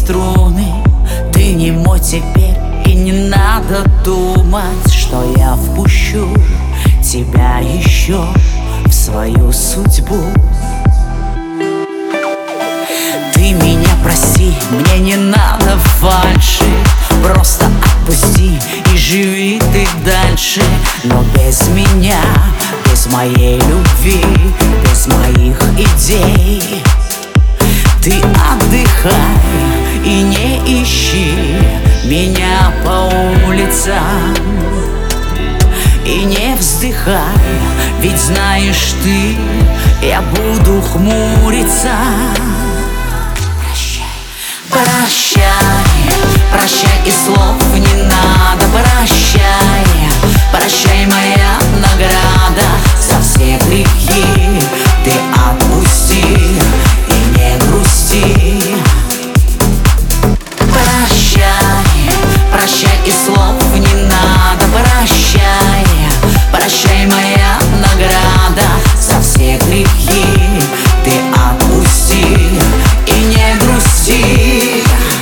струны. Ты не мой теперь, и не надо думать, что я впущу тебя еще в свою судьбу. Ты меня прости, мне не надо фальши, просто отпусти и живи ты дальше. Но без меня, без моей любви, без моих идей ты отдыхай и не ищи меня по улицам. И не вздыхай, ведь знаешь ты, я буду хмуриться. Прощай, прощай, и слов не надо. Прощай, прощай, моя награда за все грехи. Ты отпусти и не грусти. Прощай, прощай, и слов не надо. Прощай, прощай, моя награда за все грехи. Ты отпусти и не грусти.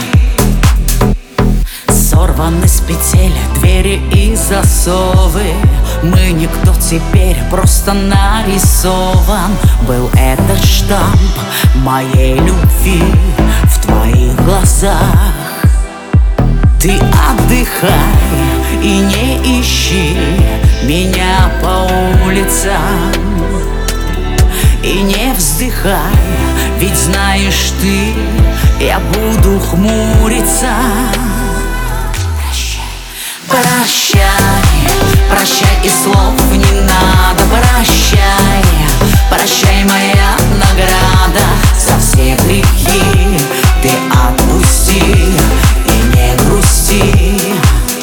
Сорваны с петель двери и засовы. Мы никто теперь, просто нарисован. Был этот штамп моей любви в твоих глазах. Ты отдыхай и не ищи меня по улицам. И не вздыхай, ведь знаешь ты, я буду хмуриться. Прощай, прощай, и слов не надо. Прощай, прощай, моя награда за все грехи. Ты отпусти и не грусти.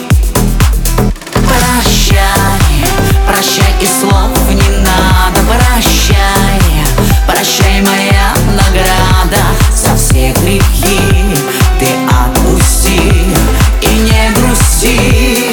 Прощай, прощай, и слов не надо. Прощай, прощай, моя награда за все грехи. Ты отпусти и не грусти.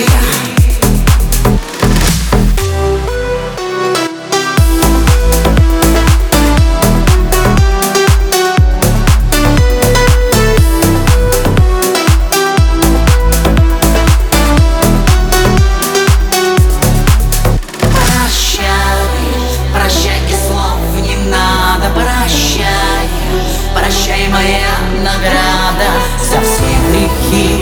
Прощай, моя награда за все грехи.